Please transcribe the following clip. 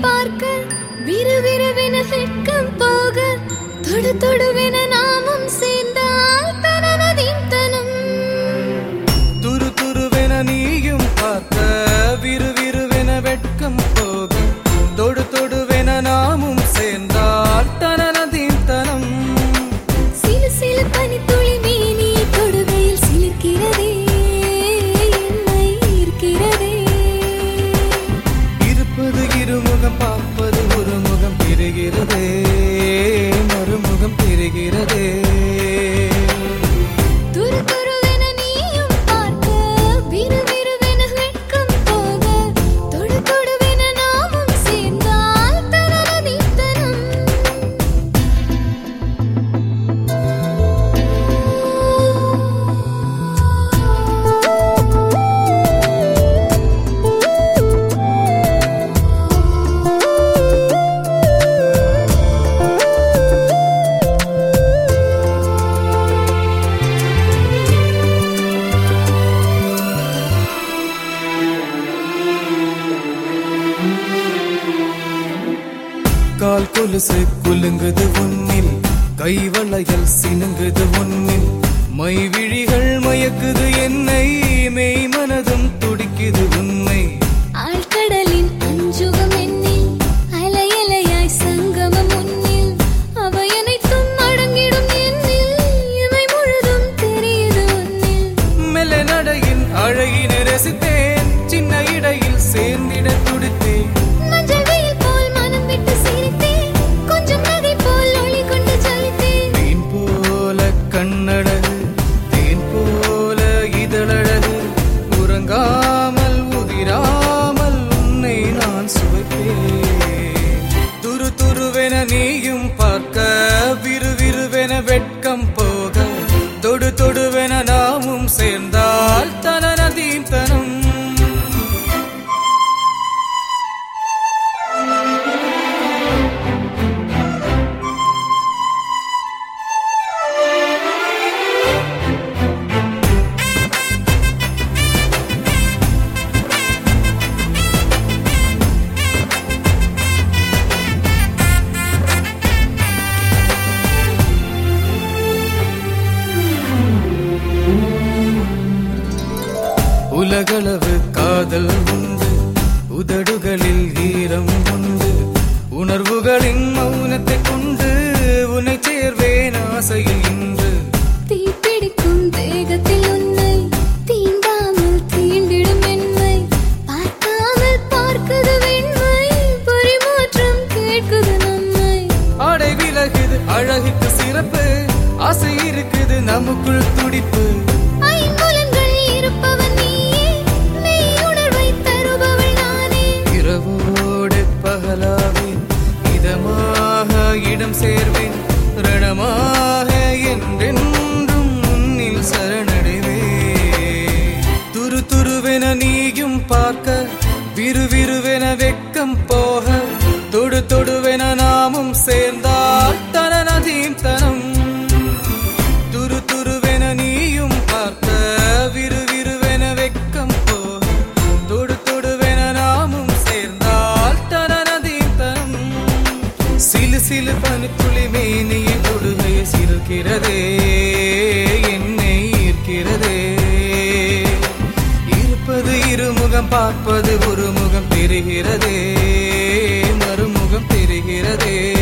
பார்க்க விறுவிறுவென வெட்கம் போக தொடு தொடுவென நாமும் சேர்ந்தால் தனனதின் தனம் துரு துருவென நீயும் பார்க்க விறுவிறுவென வெட்கம் போக தொடு தொடுவென நாமும் சேர்ந்தால் தனனதின் தனம் சிலு சிலு பனித்துளி மேனி தொடுகையில் சிலிர்க்கிறதே என்னை ஈர்க்கிறதே இருப்பது இருமுகம் பார்ப்பது ஒரு முகம் பெறுகிறதே மறுமுகம் பெறுகிறதே துரு துருவென நீயும் பார்க்க விறுவிறுவென வெட்கம் போக தொடு தொடுவென நாமும் சேர்ந்தால் தனனதின் தனம் கால் கொலுசு குலுங்குது உன்னில் கைவளையல் சினுங்குது உன்னில் மை விழிகள் மயக்குது என்னை மெய் மனதும் துடிக்குது உன்னை ஆழ்கடலின் அஞ்சுகம் என்னில் அலையலையாய் சங்கமம் முன்னில் அவை அனைத்தும் அடங்கிடும் என்னில் இவை முழுதும் தெரியுது உன்னில் மெல்ல நடையின் அழகினை ரசித்தேன் சின்ன இடையில் சேர்ந்திட துடித்தேன் மஞ்சள் வெயில் போல் மனம் விட்டு சிரித்தேன் கொஞ்சம் நகை போல் ஒளி கொண்டு ஜலித்தேன் தேன் போல கண்ணழகு தேன் போல இதழழகு உறங்காமல் உதிராமல் உன்னை நான் சுவைப்பேன் துரு துருவென நீயும் பார்க்க விறுவிறுவென வெட்கம் போக தொடு தொடுவென நாமும் சேர்ந்தால் தனனதீம் தனம் உலகளவு காதல் உண்டு உதடுகளில் ஈரம் உண்டு உணர்வுகளின் மௌனத்தை கொண்டு உன்னை சேர்வேன் ஆசையில் இன்று தீப்பிடிக்கும் தேகத்தில் உன்னை தீண்டாமல் தீண்டிடும் என்னை பார்க்காமல் பார்க்குது வெண்மை பரிமாற்றம் கேட்குது நம்மை ஆடை விலகுது அழகுக்கு சிறப்பு ஆசை இருக்குது நமக்குள் துடிப்பு ஐம்புலன்கள் இருப்பவன் நீயே மெய் உணர்வை தருபவள் நானே இரவோடு பகலாவேன் இதமாக இடம் சேர்வேன் ரணமாக என்றென்றும் முன்னில் சரணடைவே துரு துருவென நீயும் பார்க்க விறுவிறுவென வெட்கம் போக தொடு தொடுவென நாமும் சேர்ந்தால் தனனதீம் தனம் துரு துருவென நீயும் பார்க்க விறுவிறுவென வெட்கம் போக தொடு தொடுவென நாமும் சேர்ந்தால் தனனதீம் தனம் சிலு சிலு பனித்துளி மேனியை தொடுகைய சிறுக்கிறதே என்னை ஈர்க்கிறதே இருப்பது இருமுகம் பார்ப்பது ஒரு முகம் தெரிகிறதே மறுமுகம் தெரிகிறதே